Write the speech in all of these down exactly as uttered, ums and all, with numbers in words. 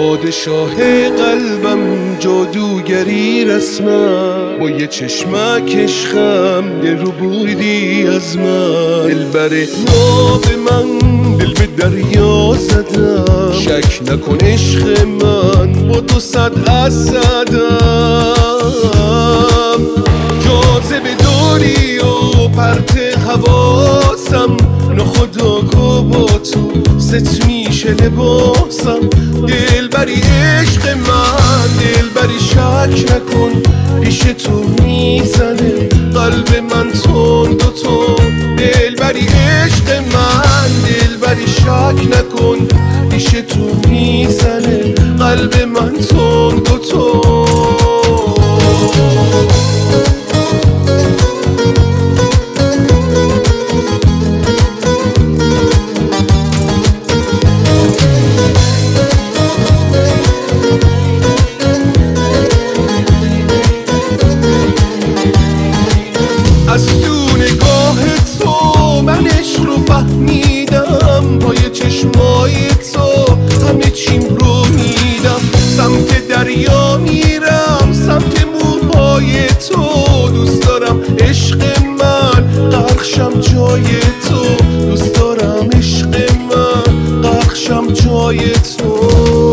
پادشاه قلبم جادوگری رسمم، با یه چشمک عشقم دل رو بودی از من. دل بره ناب من دل به دریا زدم، شک نکن عشق من با دو صد اسدم. جاذبه داری و پرت حواسم، ناخودآگاه با تو ست میشه لباسم. دلبری عشق من دلبری شک نکن، پیش تو میزنه قلب من تند و تند. دلبری عشق من دلبری شک نکن، پیش تو میزنه قلب من تند و تند. از تو نگاه تو من عشق رو فهمیدم، پای چشمای تو همه چیم رو میدم. سمت دریا میرم سمت موهای تو، دوست دارم عشق من غرقشم جای تو. دوست دارم عشق من غرقشم جای تو.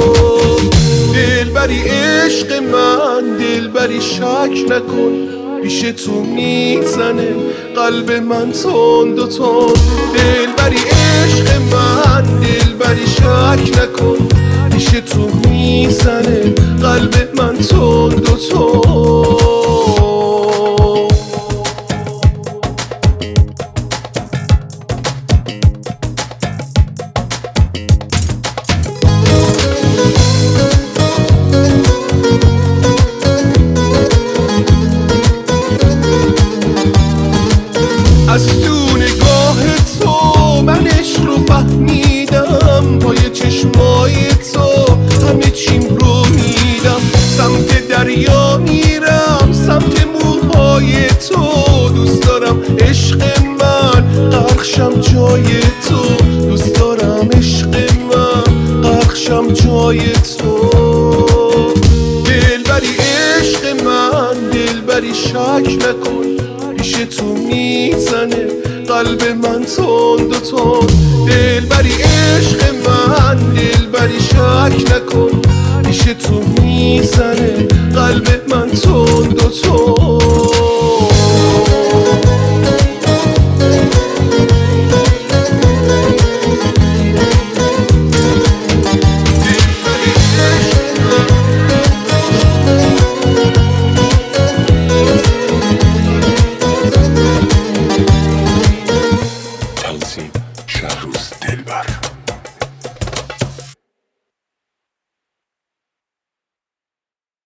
دلبری عشق من دلبری شک نکن، پیش تو میزنه قلب من تند و تند. دلبری عشق من دلبری شک نکن، پیش تو میزنه قلب من تند و تند. از تو نگاه تو من عشق رو فهمیدم، پای چشمای تو همه چیم رو میدم. سمت دریا میرم سمت موهای تو، دوست دارم عشق من غرقشم جای تو. دوست دارم عشق من غرقشم جای تو. دلبری عشق من دلبری شک نکن، پیش تو میزنه قلب من تند و تند. دلبری عشق من دلبری شک نکن، پیش تو میزنه قلب من تند و تند. شهروز دلبر.